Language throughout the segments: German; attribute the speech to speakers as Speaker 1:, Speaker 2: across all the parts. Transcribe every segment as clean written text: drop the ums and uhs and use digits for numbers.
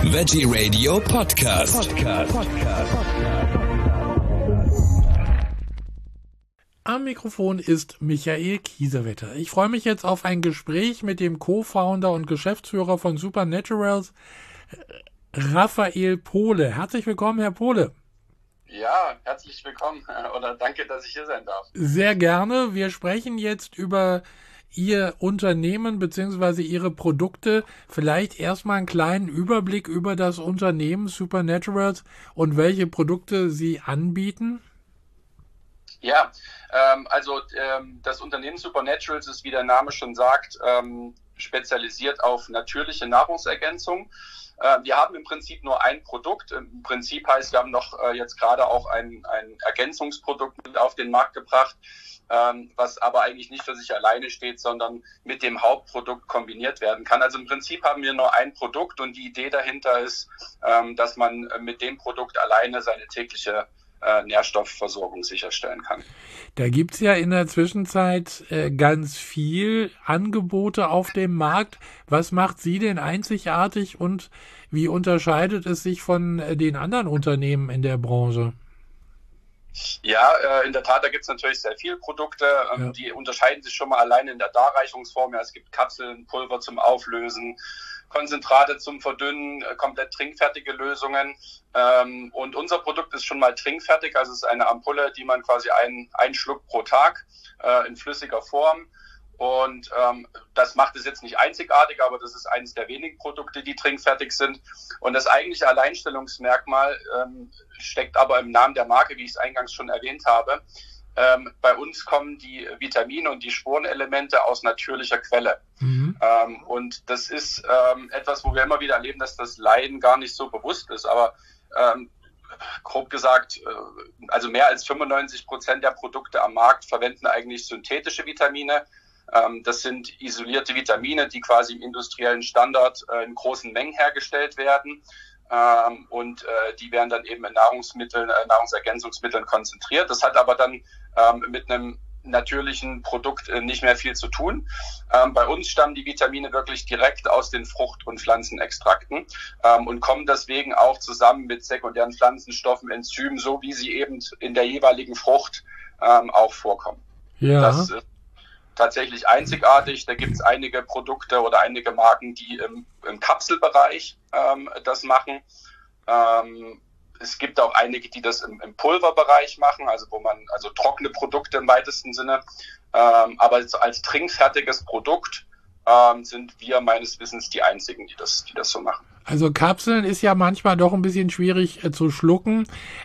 Speaker 1: Veggie Radio Podcast.
Speaker 2: Am Mikrofon ist Michael Kiesewetter. Ich freue mich jetzt auf ein Gespräch mit dem Co-Founder und Geschäftsführer von Supernaturals, Raphael Pohle. Herzlich willkommen, Herr Pohle.
Speaker 3: Ja, herzlich willkommen oder danke, dass ich hier sein darf.
Speaker 2: Sehr gerne. Wir sprechen jetzt über Ihr Unternehmen bzw. Ihre Produkte. Vielleicht erstmal einen kleinen Überblick über das Unternehmen Supernaturals und welche Produkte Sie anbieten.
Speaker 3: Ja, das Unternehmen Supernaturals ist, wie der Name schon sagt, spezialisiert auf natürliche Nahrungsergänzung. Wir haben im Prinzip nur ein Produkt. Im Prinzip heißt, wir haben noch jetzt gerade auch ein Ergänzungsprodukt mit auf den Markt gebracht, was aber eigentlich nicht für sich alleine steht, sondern mit dem Hauptprodukt kombiniert werden kann. Also im Prinzip haben wir nur ein Produkt und die Idee dahinter ist, dass man mit dem Produkt alleine seine tägliche Nährstoffversorgung sicherstellen kann.
Speaker 2: Da gibt es ja in der Zwischenzeit ganz viel Angebote auf dem Markt. Was macht Sie denn einzigartig und wie unterscheidet es sich von den anderen Unternehmen in der Branche?
Speaker 3: Ja, in der Tat, da gibt es natürlich sehr viele Produkte, die unterscheiden sich schon mal allein in der Darreichungsform. Ja, es gibt Kapseln, Pulver zum Auflösen, Konzentrate zum Verdünnen, komplett trinkfertige Lösungen. Und unser Produkt ist schon mal trinkfertig, also es ist eine Ampulle, die man quasi einen Schluck pro Tag in flüssiger Form. Und das macht es jetzt nicht einzigartig, aber das ist eines der wenigen Produkte, die trinkfertig sind. Und das eigentliche Alleinstellungsmerkmal steckt aber im Namen der Marke, wie ich es eingangs schon erwähnt habe. Bei uns kommen die Vitamine und die Spurenelemente aus natürlicher Quelle. Und das ist etwas, wo wir immer wieder erleben, dass das Laien gar nicht so bewusst ist. Aber grob gesagt, also mehr als 95% der Produkte am Markt verwenden eigentlich synthetische Vitamine. Das sind isolierte Vitamine, die quasi im industriellen Standard in großen Mengen hergestellt werden. Und die werden dann eben in Nahrungsergänzungsmitteln konzentriert. Das hat aber dann mit einem natürlichen Produkt nicht mehr viel zu tun. Bei uns stammen die Vitamine wirklich direkt aus den Frucht- und Pflanzenextrakten und kommen deswegen auch zusammen mit sekundären Pflanzenstoffen, Enzymen, so wie sie eben in der jeweiligen Frucht auch vorkommen.
Speaker 2: Ja. Das
Speaker 3: ist tatsächlich einzigartig. Da gibt es einige Produkte oder einige Marken, die im Kapselbereich das machen. Es gibt auch einige, die das im Pulverbereich machen, also trockene Produkte im weitesten Sinne. Aber als trinkfertiges Produkt sind wir meines Wissens die einzigen, die das so machen.
Speaker 2: Also Kapseln ist ja manchmal doch ein bisschen schwierig zu schlucken.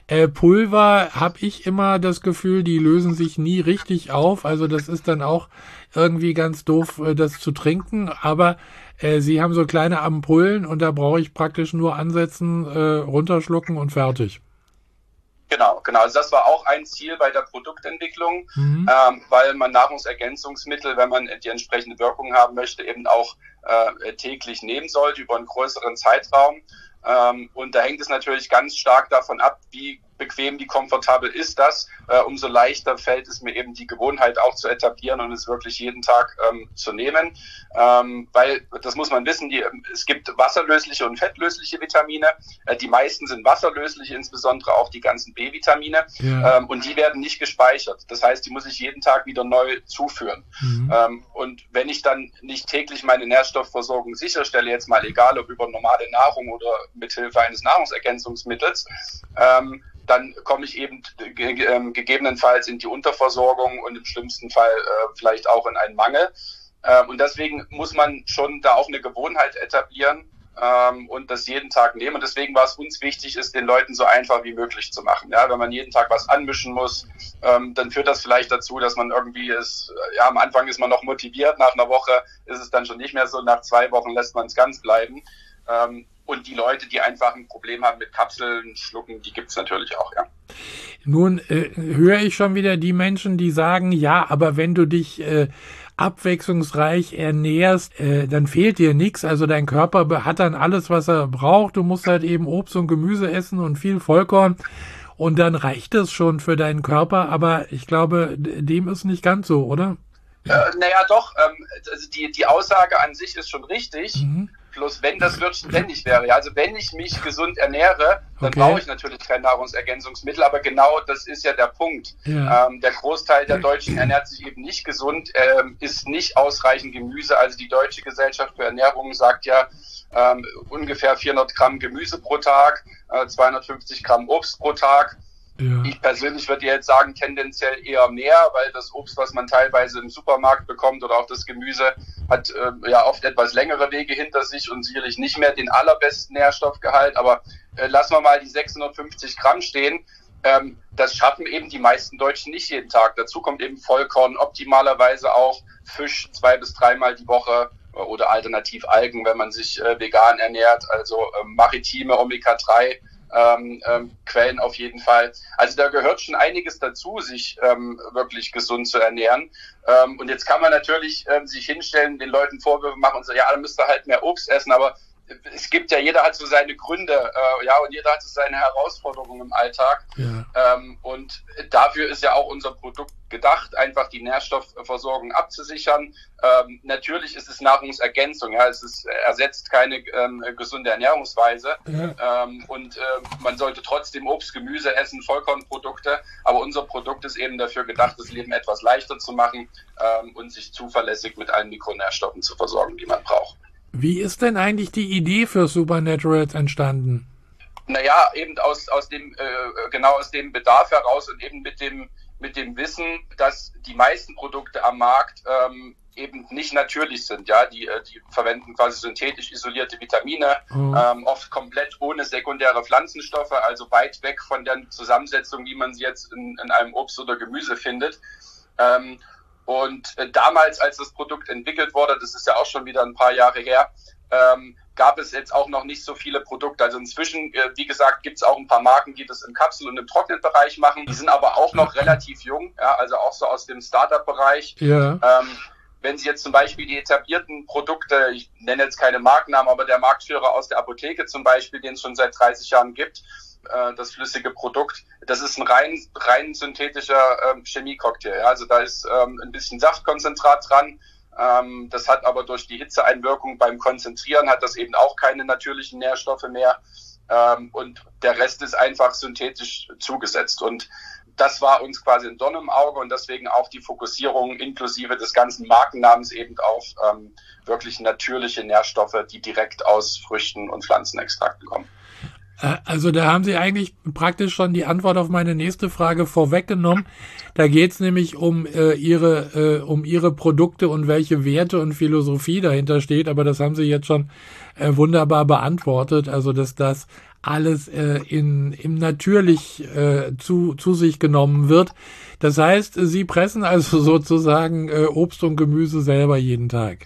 Speaker 2: Pulver habe ich immer das Gefühl, die lösen sich nie richtig auf. Also das ist dann auch irgendwie ganz doof, das zu trinken. Aber Sie haben so kleine Ampullen und da brauche ich praktisch nur ansetzen, runterschlucken und fertig.
Speaker 3: Genau. Also das war auch ein Ziel bei der Produktentwicklung, weil man Nahrungsergänzungsmittel, wenn man die entsprechende Wirkung haben möchte, eben auch täglich nehmen sollte über einen größeren Zeitraum. Und da hängt es natürlich ganz stark davon ab, wie bequem, wie komfortabel ist das. Umso leichter fällt es mir eben, die Gewohnheit auch zu etablieren und es wirklich jeden Tag zu nehmen. Weil, das muss man wissen, es gibt wasserlösliche und fettlösliche Vitamine. Die meisten sind wasserlöslich, insbesondere auch die ganzen B-Vitamine. Ja. Und die werden nicht gespeichert. Das heißt, die muss ich jeden Tag wieder neu zuführen. Und wenn ich dann nicht täglich meine Nährstoffversorgung sicherstelle, jetzt mal egal, ob über normale Nahrung oder mithilfe eines Nahrungsergänzungsmittels, dann komme ich eben gegebenenfalls in die Unterversorgung und im schlimmsten Fall vielleicht auch in einen Mangel. Und deswegen muss man schon da auch eine Gewohnheit etablieren und das jeden Tag nehmen. Und deswegen war es uns wichtig, es den Leuten so einfach wie möglich zu machen. Ja, wenn man jeden Tag was anmischen muss, dann führt das vielleicht dazu, dass man irgendwie am Anfang ist man noch motiviert, nach einer Woche ist es dann schon nicht mehr so, nach 2 Wochen lässt man es ganz bleiben. Und die Leute, die einfach ein Problem haben mit Kapseln, Schlucken, die gibt es natürlich auch, ja.
Speaker 2: Nun höre ich schon wieder die Menschen, die sagen, ja, aber wenn du dich abwechslungsreich ernährst, dann fehlt dir nichts. Also dein Körper hat dann alles, was er braucht. Du musst halt eben Obst und Gemüse essen und viel Vollkorn. Und dann reicht es schon für deinen Körper. Aber ich glaube, dem ist nicht ganz so, oder?
Speaker 3: Naja, doch. Also die Aussage an sich ist schon richtig. Bloß wenn das Würstchen ständig wäre. Ja, also wenn ich mich gesund ernähre, dann brauche ich natürlich kein Nahrungsergänzungsmittel, aber genau das ist ja der Punkt. Ja. Der Großteil der Deutschen ernährt sich eben nicht gesund, isst nicht ausreichend Gemüse. Also die Deutsche Gesellschaft für Ernährung sagt ja ungefähr 400 Gramm Gemüse pro Tag, 250 Gramm Obst pro Tag. Ja. Ich persönlich würde jetzt sagen, tendenziell eher mehr, weil das Obst, was man teilweise im Supermarkt bekommt oder auch das Gemüse, hat ja oft etwas längere Wege hinter sich und sicherlich nicht mehr den allerbesten Nährstoffgehalt. Aber lassen wir mal die 650 Gramm stehen. Das schaffen eben die meisten Deutschen nicht jeden Tag. Dazu kommt eben Vollkorn, optimalerweise auch Fisch 2 bis 3 Mal die Woche oder alternativ Algen, wenn man sich vegan ernährt, also maritime Omega-3 Quellen auf jeden Fall. Also da gehört schon einiges dazu, sich wirklich gesund zu ernähren. Und jetzt kann man natürlich sich hinstellen, den Leuten Vorwürfe machen und sagen, ja, dann müsst ihr halt mehr Obst essen, aber es gibt ja, jeder hat so seine Gründe, und jeder hat so seine Herausforderungen im Alltag. Ja. Und dafür ist ja auch unser Produkt gedacht, einfach die Nährstoffversorgung abzusichern. Natürlich ist es Nahrungsergänzung, ja, ersetzt keine gesunde Ernährungsweise. Ja. Und man sollte trotzdem Obst, Gemüse essen, Vollkornprodukte, aber unser Produkt ist eben dafür gedacht, das Leben etwas leichter zu machen und sich zuverlässig mit allen Mikronährstoffen zu versorgen, die man braucht.
Speaker 2: Wie ist denn eigentlich die Idee für Supernaturals entstanden?
Speaker 3: Naja, eben aus dem Bedarf heraus und eben mit dem Wissen, dass die meisten Produkte am Markt eben nicht natürlich sind. Ja, die verwenden quasi synthetisch isolierte Vitamine, oft komplett ohne sekundäre Pflanzenstoffe, also weit weg von der Zusammensetzung, wie man sie jetzt in einem Obst oder Gemüse findet. Und damals, als das Produkt entwickelt wurde, das ist ja auch schon wieder ein paar Jahre her, gab es jetzt auch noch nicht so viele Produkte. Also inzwischen, wie gesagt, gibt es auch ein paar Marken, die das im Kapsel- und im Trocknetbereich machen. Die sind aber auch noch relativ jung, ja, also auch so aus dem Startup-Bereich. Ja. Wenn Sie jetzt zum Beispiel die etablierten Produkte, ich nenne jetzt keine Markennamen, aber der Marktführer aus der Apotheke zum Beispiel, den es schon seit 30 Jahren gibt, das flüssige Produkt, das ist ein rein synthetischer Chemiecocktail. Ja? Also da ist ein bisschen Saftkonzentrat dran. Das hat aber durch die Hitzeeinwirkung beim Konzentrieren hat das eben auch keine natürlichen Nährstoffe mehr. Und der Rest ist einfach synthetisch zugesetzt. Und das war uns quasi ein Dorn im Auge und deswegen auch die Fokussierung inklusive des ganzen Markennamens eben auf wirklich natürliche Nährstoffe, die direkt aus Früchten und Pflanzenextrakten kommen.
Speaker 2: Also da haben Sie eigentlich praktisch schon die Antwort auf meine nächste Frage vorweggenommen. Da geht es nämlich um Ihre Produkte und welche Werte und Philosophie dahinter steht. Aber das haben Sie jetzt schon wunderbar beantwortet. Also dass das alles im natürlich zu sich genommen wird. Das heißt, Sie pressen also sozusagen Obst und Gemüse selber jeden Tag.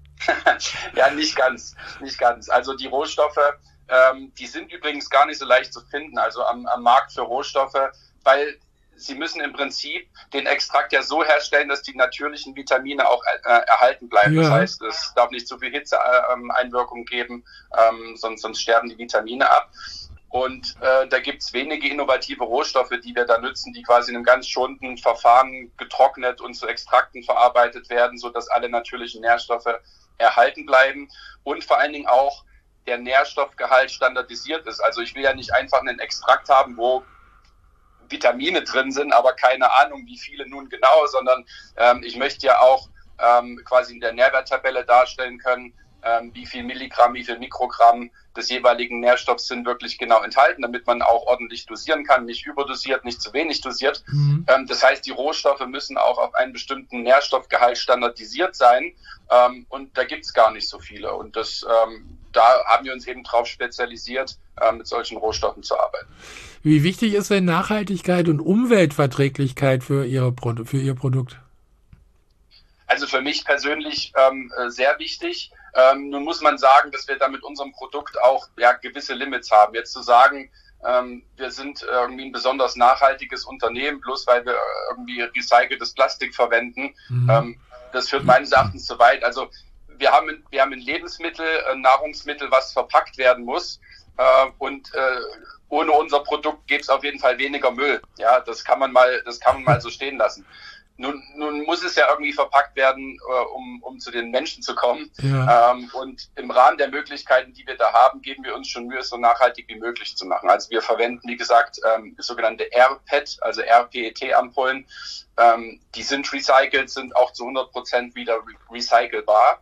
Speaker 3: Ja, nicht ganz. Also die Rohstoffe, die sind übrigens gar nicht so leicht zu finden, also am Markt für Rohstoffe, weil Sie müssen im Prinzip den Extrakt ja so herstellen, dass die natürlichen Vitamine auch erhalten bleiben. Ja. Das heißt, es darf nicht zu viel Hitzeeinwirkung geben, sonst sterben die Vitamine ab. Und da gibt's wenige innovative Rohstoffe, die wir da nutzen, die quasi in einem ganz schonenden Verfahren getrocknet und zu Extrakten verarbeitet werden, sodass alle natürlichen Nährstoffe erhalten bleiben und vor allen Dingen auch der Nährstoffgehalt standardisiert ist. Also ich will ja nicht einfach einen Extrakt haben, wo Vitamine drin sind, aber keine Ahnung, wie viele nun genau, sondern ich möchte ja auch quasi in der Nährwerttabelle darstellen können, wie viel Milligramm, wie viel Mikrogramm des jeweiligen Nährstoffs sind wirklich genau enthalten, damit man auch ordentlich dosieren kann, nicht überdosiert, nicht zu wenig dosiert. Mhm. Das heißt, die Rohstoffe müssen auch auf einen bestimmten Nährstoffgehalt standardisiert sein und da gibt's gar nicht so viele und da haben wir uns eben drauf spezialisiert, mit solchen Rohstoffen zu arbeiten.
Speaker 2: Wie wichtig ist denn Nachhaltigkeit und Umweltverträglichkeit für Ihr Produkt?
Speaker 3: Also für mich persönlich sehr wichtig. Nun muss man sagen, dass wir da mit unserem Produkt auch gewisse Limits haben. Jetzt zu sagen, wir sind irgendwie ein besonders nachhaltiges Unternehmen, bloß weil wir irgendwie recyceltes Plastik verwenden, das führt meines Erachtens zu weit. Also wir haben ein Lebensmittel, ein Nahrungsmittel, was verpackt werden muss und ohne unser Produkt gäbe es auf jeden Fall weniger Müll. Ja, das kann man mal so stehen lassen. Nun muss es ja irgendwie verpackt werden, um zu den Menschen zu kommen.
Speaker 2: Ja.
Speaker 3: Und im Rahmen der Möglichkeiten, die wir da haben, geben wir uns schon Mühe, es so nachhaltig wie möglich zu machen. Also wir verwenden, wie gesagt, sogenannte rPET, also rPET-Ampullen. Die sind recycelt, sind auch zu 100% wieder recycelbar.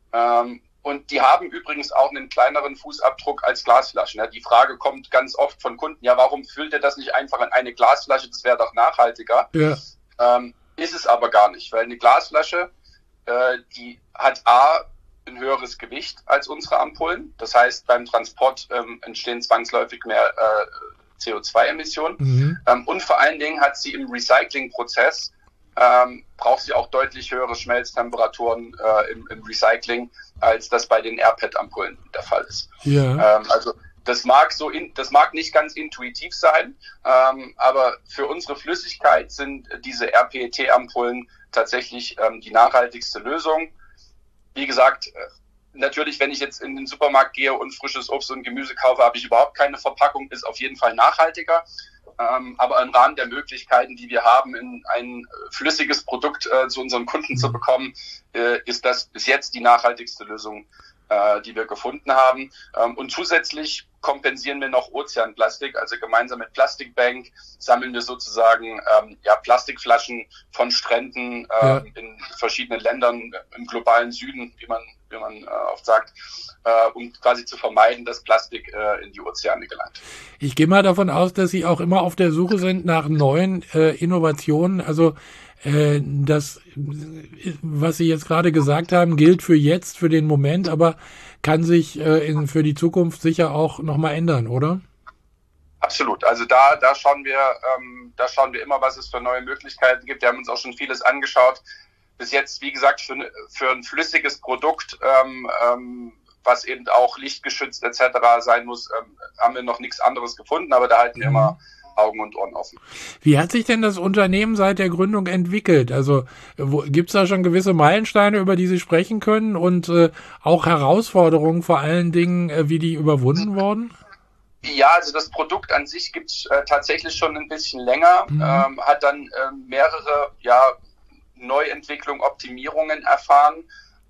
Speaker 3: Und die haben übrigens auch einen kleineren Fußabdruck als Glasflaschen. Die Frage kommt ganz oft von Kunden, ja, warum füllt ihr das nicht einfach in eine Glasflasche? Das wäre doch nachhaltiger.
Speaker 2: Ja.
Speaker 3: Ist es aber gar nicht, weil eine Glasflasche, die hat ein höheres Gewicht als unsere Ampullen. Das heißt, beim Transport entstehen zwangsläufig mehr CO2-Emissionen.
Speaker 2: Mhm.
Speaker 3: Und vor allen Dingen hat sie im Recyclingprozess, braucht sie auch deutlich höhere Schmelztemperaturen im Recycling, als das bei den rPET-Ampullen der Fall ist.
Speaker 2: Ja.
Speaker 3: Also das mag nicht ganz intuitiv sein, aber für unsere Flüssigkeit sind diese rPET-Ampullen tatsächlich die nachhaltigste Lösung. Wie gesagt, natürlich, wenn ich jetzt in den Supermarkt gehe und frisches Obst und Gemüse kaufe, habe ich überhaupt keine Verpackung, ist auf jeden Fall nachhaltiger. Aber im Rahmen der Möglichkeiten, die wir haben, in ein flüssiges Produkt zu unseren Kunden zu bekommen, ist das bis jetzt die nachhaltigste Lösung, die wir gefunden haben. Und zusätzlich kompensieren wir noch Ozeanplastik, also gemeinsam mit Plastic Bank sammeln wir sozusagen Plastikflaschen von Stränden in verschiedenen Ländern im globalen Süden, wie man oft sagt, um quasi zu vermeiden, dass Plastik in die Ozeane gelangt.
Speaker 2: Ich gehe mal davon aus, dass Sie auch immer auf der Suche sind nach neuen Innovationen. Also das, was Sie jetzt gerade gesagt haben, gilt für jetzt, für den Moment, aber kann sich für die Zukunft sicher auch nochmal ändern, oder?
Speaker 3: Absolut. Also da schauen wir immer, was es für neue Möglichkeiten gibt. Wir haben uns auch schon vieles angeschaut. Bis jetzt, wie gesagt, für ein flüssiges Produkt, was eben auch lichtgeschützt etc. sein muss, haben wir noch nichts anderes gefunden, aber da halten wir immer Augen und Ohren offen.
Speaker 2: Wie hat sich denn das Unternehmen seit der Gründung entwickelt? Also gibt es da schon gewisse Meilensteine, über die Sie sprechen können und auch Herausforderungen vor allen Dingen, wie die überwunden wurden?
Speaker 3: Ja, also das Produkt an sich gibt es tatsächlich schon ein bisschen länger, hat dann mehrere Neuentwicklungen, Optimierungen erfahren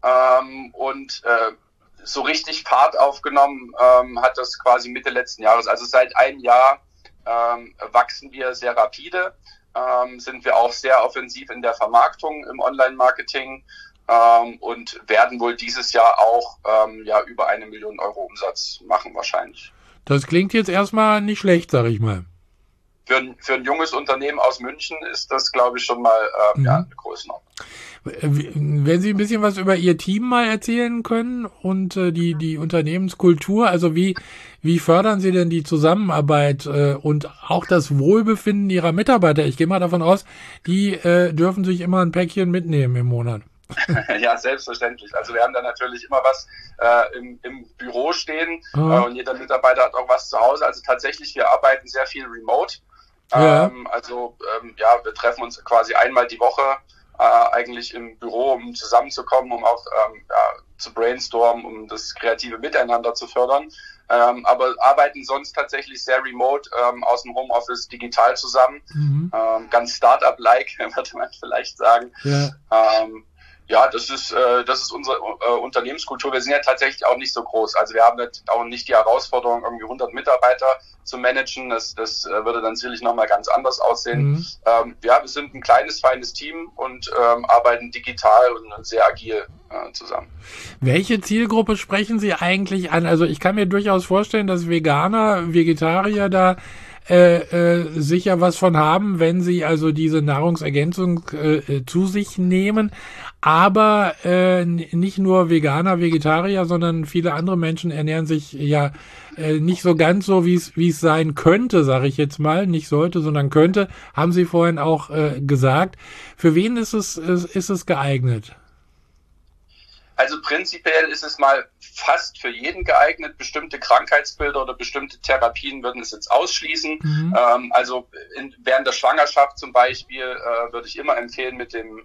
Speaker 3: und so richtig Fahrt aufgenommen hat das quasi Mitte letzten Jahres. Also seit einem Jahr wachsen wir sehr rapide, sind wir auch sehr offensiv in der Vermarktung im Online-Marketing und werden wohl dieses Jahr auch über 1 Million Euro Umsatz machen wahrscheinlich.
Speaker 2: Das klingt jetzt erstmal nicht schlecht, sag ich mal.
Speaker 3: Für ein junges Unternehmen aus München ist das, glaube ich, schon mal eine Größenordnung.
Speaker 2: Wenn Sie ein bisschen was über Ihr Team mal erzählen können und die Unternehmenskultur, also wie fördern Sie denn die Zusammenarbeit und auch das Wohlbefinden Ihrer Mitarbeiter? Ich gehe mal davon aus, die dürfen sich immer ein Päckchen mitnehmen im Monat.
Speaker 3: Ja, selbstverständlich. Also wir haben da natürlich immer was im Büro stehen und jeder Mitarbeiter hat auch was zu Hause. Also tatsächlich, wir arbeiten sehr viel remote.
Speaker 2: Ja.
Speaker 3: Wir treffen uns quasi einmal die Woche eigentlich im Büro, um zusammenzukommen, um auch zu brainstormen, um das kreative Miteinander zu fördern. Aber arbeiten sonst tatsächlich sehr remote aus dem Homeoffice digital zusammen. Ganz Startup-like, würde man vielleicht sagen.
Speaker 2: Ja.
Speaker 3: Das ist unsere Unternehmenskultur. Wir sind ja tatsächlich auch nicht so groß. Also wir haben auch nicht die Herausforderung, irgendwie 100 Mitarbeiter zu managen. Das würde dann sicherlich nochmal ganz anders aussehen. Wir sind ein kleines, feines Team und arbeiten digital und sehr agil zusammen.
Speaker 2: Welche Zielgruppe sprechen Sie eigentlich an? Also ich kann mir durchaus vorstellen, dass Veganer, Vegetarier da sicher was von haben, wenn sie also diese Nahrungsergänzung zu sich nehmen. Aber nicht nur Veganer, Vegetarier, sondern viele andere Menschen ernähren sich ja nicht so ganz so, wie es sein könnte, sage ich jetzt mal. Nicht sollte, sondern könnte, haben Sie vorhin auch gesagt. Für wen ist es geeignet?
Speaker 3: Also prinzipiell ist es mal fast für jeden geeignet. Bestimmte Krankheitsbilder oder bestimmte Therapien würden es jetzt ausschließen. Während der Schwangerschaft zum Beispiel würde ich immer empfehlen, mit dem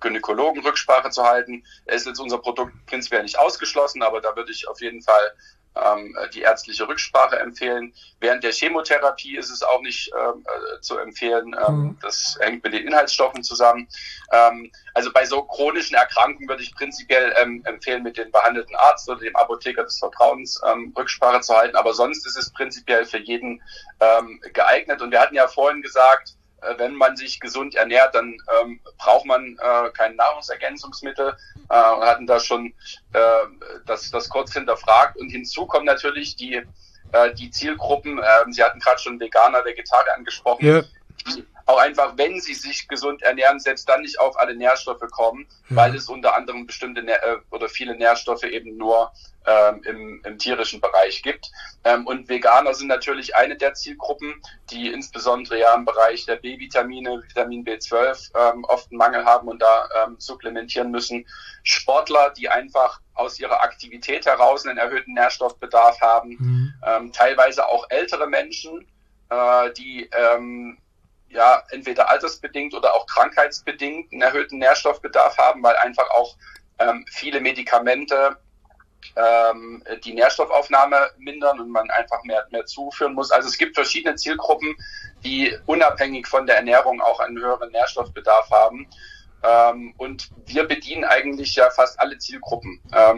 Speaker 3: Gynäkologen Rücksprache zu halten. Er ist jetzt unser Produkt prinzipiell nicht ausgeschlossen, aber da würde ich auf jeden Fall die ärztliche Rücksprache empfehlen. Während der Chemotherapie ist es auch nicht zu empfehlen. Das hängt mit den Inhaltsstoffen zusammen. Also bei so chronischen Erkrankungen würde ich prinzipiell empfehlen, mit dem behandelten Arzt oder dem Apotheker des Vertrauens Rücksprache zu halten. Aber sonst ist es prinzipiell für jeden geeignet. Und wir hatten ja vorhin gesagt, wenn man sich gesund ernährt, dann braucht man kein Nahrungsergänzungsmittel und hatten da schon das kurz hinterfragt. Und hinzu kommen natürlich die Zielgruppen, Sie hatten gerade schon Veganer, Vegetarier angesprochen, ja, die auch einfach, wenn sie sich gesund ernähren, selbst dann nicht auf alle Nährstoffe kommen, weil es unter anderem bestimmte oder viele Nährstoffe eben nur im tierischen Bereich gibt. Und Veganer sind natürlich eine der Zielgruppen, die insbesondere ja im Bereich der B-Vitamine, Vitamin B12 oft einen Mangel haben und da supplementieren müssen. Sportler, die einfach aus ihrer Aktivität heraus einen erhöhten Nährstoffbedarf haben. Teilweise auch ältere Menschen, die entweder altersbedingt oder auch krankheitsbedingt einen erhöhten Nährstoffbedarf haben, weil einfach auch viele Medikamente die Nährstoffaufnahme mindern und man einfach mehr zuführen muss. Also es gibt verschiedene Zielgruppen, die unabhängig von der Ernährung auch einen höheren Nährstoffbedarf haben. Und wir bedienen eigentlich ja fast alle Zielgruppen.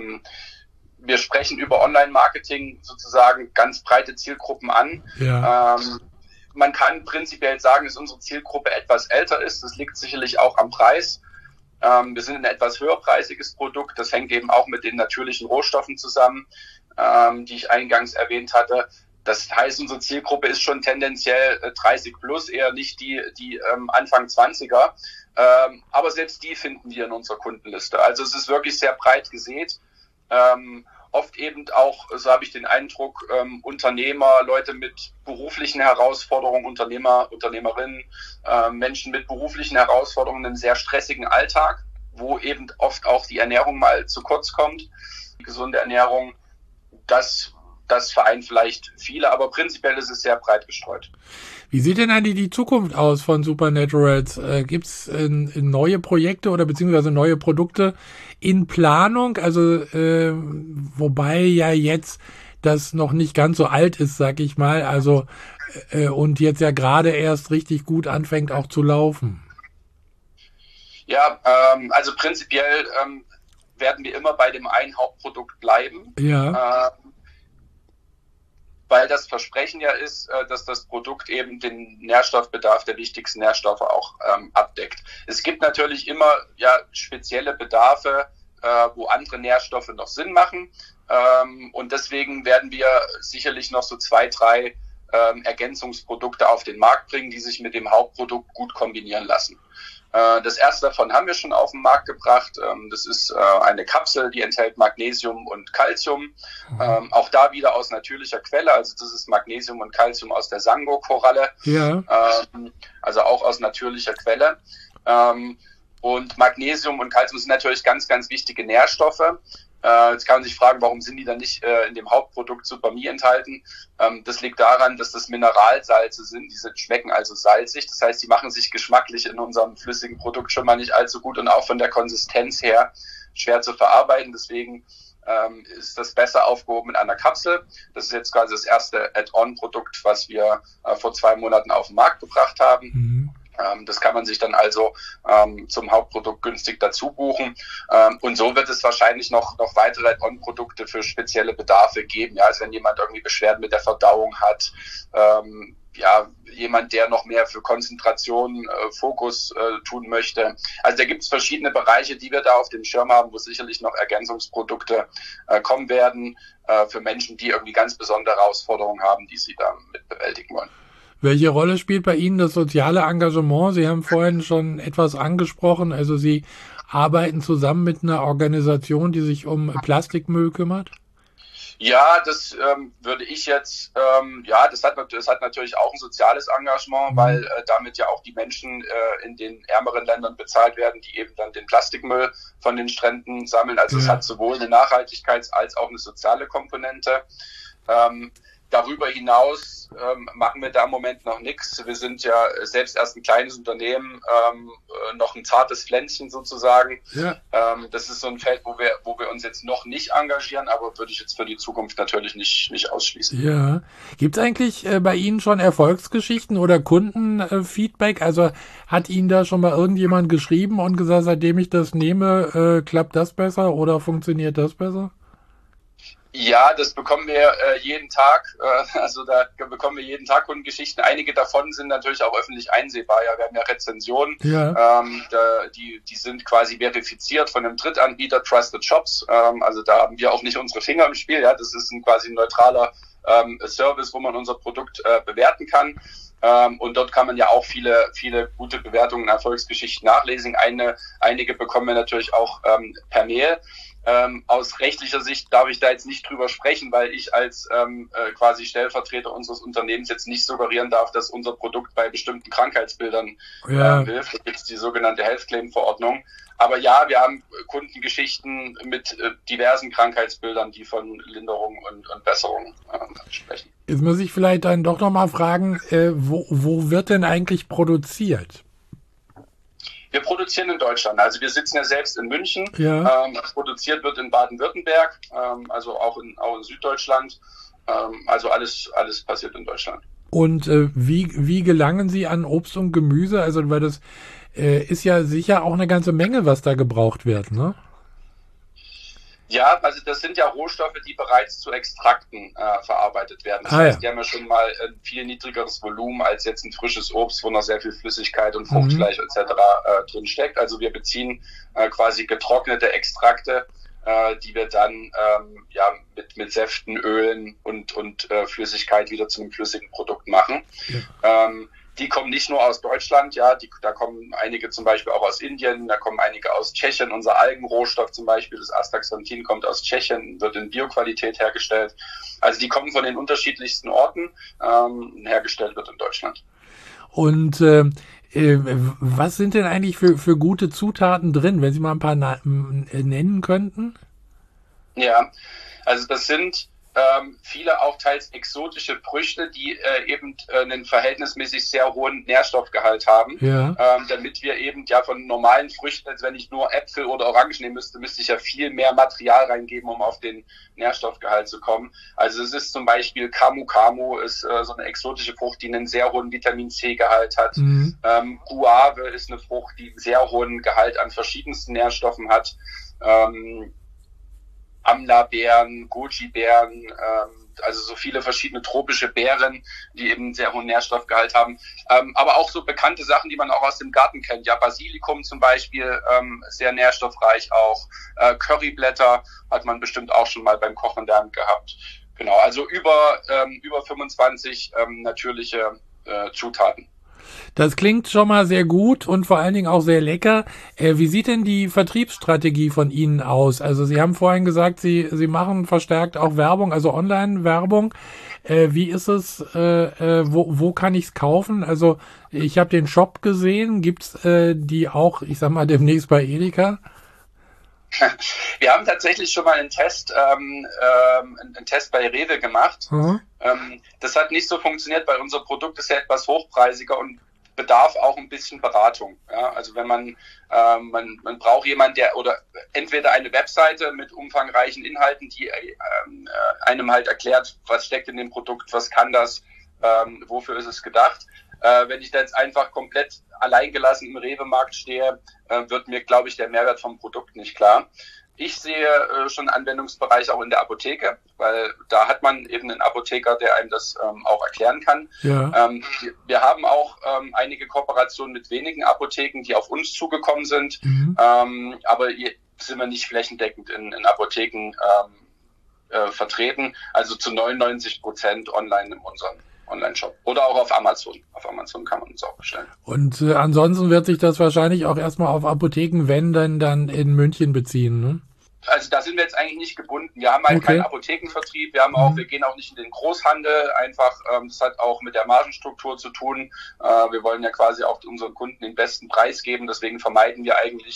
Speaker 3: Wir sprechen über Online-Marketing sozusagen ganz breite Zielgruppen an. Ja. Man kann prinzipiell sagen, dass unsere Zielgruppe etwas älter ist. Das liegt sicherlich auch am Preis. Wir sind ein etwas höherpreisiges Produkt. Das hängt eben auch mit den natürlichen Rohstoffen zusammen, die ich eingangs erwähnt hatte. Das heißt, unsere Zielgruppe ist schon tendenziell 30 plus, eher nicht die Anfang 20er. Aber selbst die finden wir in unserer Kundenliste. Also es ist wirklich sehr breit gesät. Oft eben auch, so habe ich den Eindruck, Unternehmer, Leute mit beruflichen Herausforderungen, Unternehmerinnen, Menschen mit beruflichen Herausforderungen, einem sehr stressigen Alltag, wo eben oft auch die Ernährung mal zu kurz kommt. Die gesunde Ernährung, das vereint vielleicht viele, aber prinzipiell ist es sehr breit gestreut.
Speaker 2: Wie sieht denn eigentlich die Zukunft aus von Supernaturals? Gibt es neue Projekte oder beziehungsweise neue Produkte in Planung? Also wobei ja jetzt das noch nicht ganz so alt ist, sag ich mal. Also und jetzt ja gerade erst richtig gut anfängt auch zu laufen.
Speaker 3: Ja, also prinzipiell werden wir immer bei dem einen Hauptprodukt bleiben.
Speaker 2: Ja.
Speaker 3: Weil das Versprechen ja ist, dass das Produkt eben den Nährstoffbedarf der wichtigsten Nährstoffe auch abdeckt. Es gibt natürlich immer spezielle Bedarfe, wo andere Nährstoffe noch Sinn machen. Und deswegen werden wir sicherlich noch so 2, 3 Ergänzungsprodukte auf den Markt bringen, die sich mit dem Hauptprodukt gut kombinieren lassen. Das erste davon haben wir schon auf den Markt gebracht. Das ist eine Kapsel, die enthält Magnesium und Calcium. Auch da wieder aus natürlicher Quelle. Also das ist Magnesium und Calcium aus der Sango-Koralle. Ja. Also auch aus natürlicher Quelle. Und Magnesium und Calcium sind natürlich ganz, ganz wichtige Nährstoffe. Jetzt kann man sich fragen, warum sind die dann nicht in dem Hauptprodukt Supermi enthalten? Das liegt daran, dass das Mineralsalze sind. Die schmecken also salzig. Das heißt, die machen sich geschmacklich in unserem flüssigen Produkt schon mal nicht allzu gut und auch von der Konsistenz her schwer zu verarbeiten. Deswegen ist das besser aufgehoben in einer Kapsel. Das ist jetzt quasi das erste Add-on-Produkt, was wir vor 2 Monaten auf den Markt gebracht haben. Das kann man sich dann also zum Hauptprodukt günstig dazu buchen. Und so wird es wahrscheinlich noch weitere Add-on-Produkte für spezielle Bedarfe geben. Ja, also wenn jemand irgendwie Beschwerden mit der Verdauung hat, jemand, der noch mehr für Konzentration, Fokus tun möchte. Also da gibt es verschiedene Bereiche, die wir da auf dem Schirm haben, wo sicherlich noch Ergänzungsprodukte kommen werden für Menschen, die irgendwie ganz besondere Herausforderungen haben, die sie da mit bewältigen wollen.
Speaker 2: Welche Rolle spielt bei Ihnen das soziale Engagement? Sie haben vorhin schon etwas angesprochen, also Sie arbeiten zusammen mit einer Organisation, die sich um Plastikmüll kümmert?
Speaker 3: Ja, das würde ich jetzt, das hat natürlich auch ein soziales Engagement, weil damit ja auch die Menschen in den ärmeren Ländern bezahlt werden, die eben dann den Plastikmüll von den Stränden sammeln. Also es hat sowohl eine Nachhaltigkeits- als auch eine soziale Komponente. Darüber hinaus machen wir da im Moment noch nichts. Wir sind ja selbst erst ein kleines Unternehmen, noch ein zartes Pflänzchen sozusagen.
Speaker 2: Ja.
Speaker 3: Das ist so ein Feld, wo wir uns jetzt noch nicht engagieren, aber würde ich jetzt für die Zukunft natürlich nicht ausschließen.
Speaker 2: Ja. Gibt es eigentlich bei Ihnen schon Erfolgsgeschichten oder Kundenfeedback? Also hat Ihnen da schon mal irgendjemand geschrieben und gesagt, seitdem ich das nehme, klappt das besser oder funktioniert das besser?
Speaker 3: Ja, das bekommen wir jeden Tag. Also da bekommen wir jeden Tag Kundengeschichten. Einige davon sind natürlich auch öffentlich einsehbar. Ja, wir haben ja Rezensionen.
Speaker 2: Ja.
Speaker 3: Die sind quasi verifiziert von einem Drittanbieter, Trusted Shops. Also da haben wir auch nicht unsere Finger im Spiel. Ja, das ist quasi ein neutraler Service, wo man unser Produkt bewerten kann. Und dort kann man ja auch viele gute Bewertungen, Erfolgsgeschichten nachlesen. Einige bekommen wir natürlich auch per Mail. Aus rechtlicher Sicht darf ich da jetzt nicht drüber sprechen, weil ich als quasi Stellvertreter unseres Unternehmens jetzt nicht suggerieren darf, dass unser Produkt bei bestimmten Krankheitsbildern hilft. Da gibt es die sogenannte Health Claim Verordnung. Aber ja, wir haben Kundengeschichten mit diversen Krankheitsbildern, die von Linderung und Besserung sprechen.
Speaker 2: Jetzt muss ich vielleicht dann doch nochmal fragen, wo wird denn eigentlich produziert?
Speaker 3: Wir produzieren in Deutschland. Also wir sitzen ja selbst in München.
Speaker 2: Ja.
Speaker 3: Produziert wird in Baden-Württemberg, also auch in Süddeutschland. Also alles passiert in Deutschland.
Speaker 2: Und wie gelangen Sie an Obst und Gemüse? Also weil das ist ja sicher auch eine ganze Menge, was da gebraucht wird, ne?
Speaker 3: Ja, also das sind ja Rohstoffe, die bereits zu Extrakten verarbeitet werden. Das heißt, die haben ja schon mal ein viel niedrigeres Volumen als jetzt ein frisches Obst, wo noch sehr viel Flüssigkeit und Fruchtfleisch etc. Drin steckt. Also wir beziehen quasi getrocknete Extrakte, die wir dann mit Säften, Ölen und Flüssigkeit wieder zu einem flüssigen Produkt machen. Ja. Die kommen nicht nur aus Deutschland, ja, da kommen einige zum Beispiel auch aus Indien, da kommen einige aus Tschechien. Unser Algenrohstoff zum Beispiel, das Astaxanthin, kommt aus Tschechien, wird in Bioqualität hergestellt. Also die kommen von den unterschiedlichsten Orten, hergestellt wird in Deutschland.
Speaker 2: Und was sind denn eigentlich für gute Zutaten drin, wenn Sie mal ein paar nennen könnten?
Speaker 3: Ja, also das sind viele auch teils exotische Früchte, die eben einen verhältnismäßig sehr hohen Nährstoffgehalt haben, damit wir eben von normalen Früchten, als wenn ich nur Äpfel oder Orangen nehmen müsste ich ja viel mehr Material reingeben, um auf den Nährstoffgehalt zu kommen. Also es ist zum Beispiel Camu Camu, ist so eine exotische Frucht, die einen sehr hohen Vitamin-C-Gehalt hat. Guave ist eine Frucht, die einen sehr hohen Gehalt an verschiedensten Nährstoffen hat. Amla-Beeren, Goji-Beeren, also so viele verschiedene tropische Beeren, die eben sehr hohen Nährstoffgehalt haben. Aber auch so bekannte Sachen, die man auch aus dem Garten kennt. Ja, Basilikum zum Beispiel, sehr nährstoffreich auch. Curryblätter hat man bestimmt auch schon mal beim Kochen lernen gehabt. Genau, also über 25 natürliche Zutaten.
Speaker 2: Das klingt schon mal sehr gut und vor allen Dingen auch sehr lecker. Wie sieht denn die Vertriebsstrategie von Ihnen aus? Also Sie haben vorhin gesagt, Sie machen verstärkt auch Werbung, also Online-Werbung. Wie ist es, wo kann ich es kaufen? Also ich habe den Shop gesehen. Gibt's die auch, ich sag mal, demnächst bei Edeka?
Speaker 3: Wir haben tatsächlich schon mal einen Test bei Rewe gemacht. Das hat nicht so funktioniert, weil unser Produkt ist ja etwas hochpreisiger und bedarf auch ein bisschen Beratung. Ja? Also wenn man braucht jemanden, der oder entweder eine Webseite mit umfangreichen Inhalten, die einem halt erklärt, was steckt in dem Produkt, was kann das, wofür ist es gedacht. Wenn ich da jetzt einfach komplett alleingelassen im Rewe-Markt stehe, wird mir, glaube ich, der Mehrwert vom Produkt nicht klar. Ich sehe schon Anwendungsbereiche auch in der Apotheke, weil da hat man eben einen Apotheker, der einem das auch erklären kann. Ja. Wir haben auch einige Kooperationen mit wenigen Apotheken, die auf uns zugekommen sind, aber hier sind wir nicht flächendeckend in Apotheken vertreten, also zu 99% online in unserem Online-Shop oder auch auf Amazon. Auf Amazon kann man uns auch bestellen.
Speaker 2: Und ansonsten wird sich das wahrscheinlich auch erstmal auf Apotheken, wenn dann in München beziehen, ne?
Speaker 3: Also da sind wir jetzt eigentlich nicht gebunden. Wir haben halt keinen Apothekenvertrieb. Wir gehen auch nicht in den Großhandel. Einfach, das hat auch mit der Margenstruktur zu tun. Wir wollen ja quasi auch unseren Kunden den besten Preis geben. Deswegen vermeiden wir eigentlich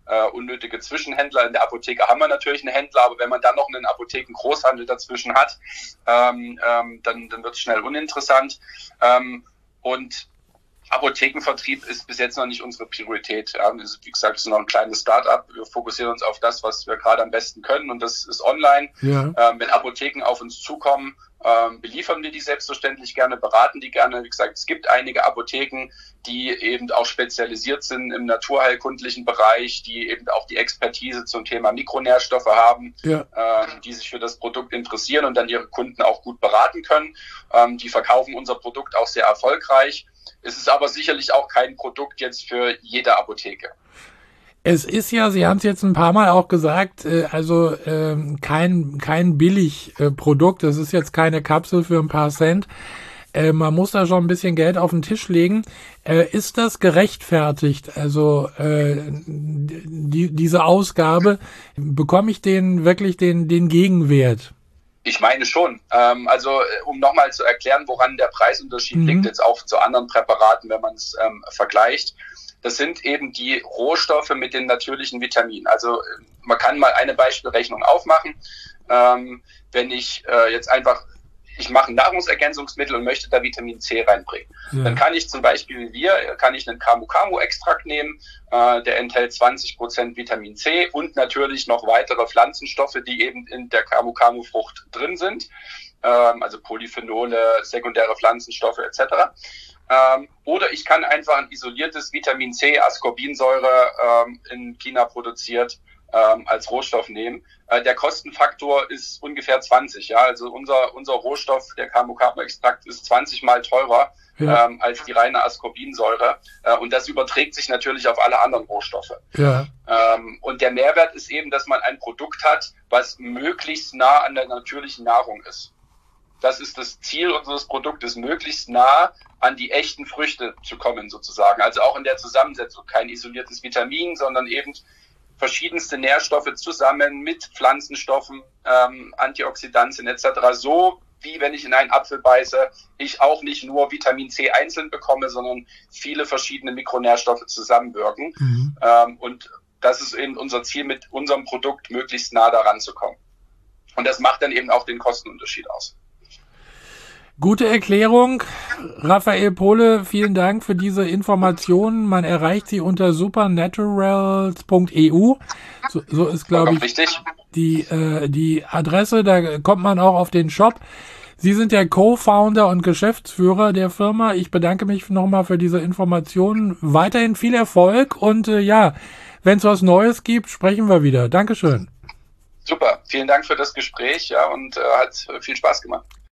Speaker 3: unnötige Zwischenhändler. In der Apotheke haben wir natürlich einen Händler, aber wenn man dann noch einen Apotheken-Großhandel dazwischen hat, dann wird es schnell uninteressant. Und Apothekenvertrieb ist bis jetzt noch nicht unsere Priorität. Ja. Wie gesagt, es ist noch ein kleines Start-up. Wir fokussieren uns auf das, was wir gerade am besten können, und das ist online. Ja. Wenn Apotheken auf uns zukommen, beliefern wir die selbstverständlich gerne, beraten die gerne. Wie gesagt, es gibt einige Apotheken, die eben auch spezialisiert sind im naturheilkundlichen Bereich, die eben auch die Expertise zum Thema Mikronährstoffe haben, die sich für das Produkt interessieren und dann ihre Kunden auch gut beraten können. Die verkaufen unser Produkt auch sehr erfolgreich. Es ist aber sicherlich auch kein Produkt jetzt für jede Apotheke.
Speaker 2: Es ist ja, Sie haben es jetzt ein paar Mal auch gesagt, kein Billigprodukt. Das ist jetzt keine Kapsel für ein paar Cent. Man muss da schon ein bisschen Geld auf den Tisch legen. Ist das gerechtfertigt? Also diese Ausgabe, bekomme ich wirklich den Gegenwert?
Speaker 3: Ich meine schon. Also um nochmal zu erklären, woran der Preisunterschied liegt, jetzt auch zu anderen Präparaten, wenn man es vergleicht. Das sind eben die Rohstoffe mit den natürlichen Vitaminen. Also man kann mal eine Beispielrechnung aufmachen. Wenn ich ich mache ein Nahrungsergänzungsmittel und möchte da Vitamin C reinbringen. Ja. Dann kann ich zum Beispiel einen Camu-Camu-Extrakt nehmen, der enthält 20% Vitamin C und natürlich noch weitere Pflanzenstoffe, die eben in der Camu-Camu-Frucht drin sind, also Polyphenole, sekundäre Pflanzenstoffe etc. Oder ich kann einfach ein isoliertes Vitamin C, Ascorbinsäure, in China produziert, als Rohstoff nehmen. Der Kostenfaktor ist ungefähr 20. Ja, also unser Rohstoff, der Camu-Camu-Extrakt, ist 20 mal teurer als die reine Ascorbinsäure. Und das überträgt sich natürlich auf alle anderen Rohstoffe. Ja. Und der Mehrwert ist eben, dass man ein Produkt hat, was möglichst nah an der natürlichen Nahrung ist. Das ist das Ziel unseres Produktes, möglichst nah an die echten Früchte zu kommen sozusagen. Also auch in der Zusammensetzung. Kein isoliertes Vitamin, sondern eben verschiedenste Nährstoffe zusammen mit Pflanzenstoffen, Antioxidantien etc. So wie wenn ich in einen Apfel beiße, ich auch nicht nur Vitamin C einzeln bekomme, sondern viele verschiedene Mikronährstoffe zusammenwirken. Und das ist eben unser Ziel, mit unserem Produkt möglichst nah daran zu kommen. Und das macht dann eben auch den Kostenunterschied aus.
Speaker 2: Gute Erklärung. Raphael Pohle, vielen Dank für diese Informationen. Man erreicht Sie unter supernaturals.eu. So ist, glaube ich, die Adresse. Da kommt man auch auf den Shop. Sie sind der Co-Founder und Geschäftsführer der Firma. Ich bedanke mich nochmal für diese Informationen. Weiterhin viel Erfolg und wenn es was Neues gibt, sprechen wir wieder. Dankeschön.
Speaker 3: Super. Vielen Dank für das Gespräch und hat viel Spaß gemacht.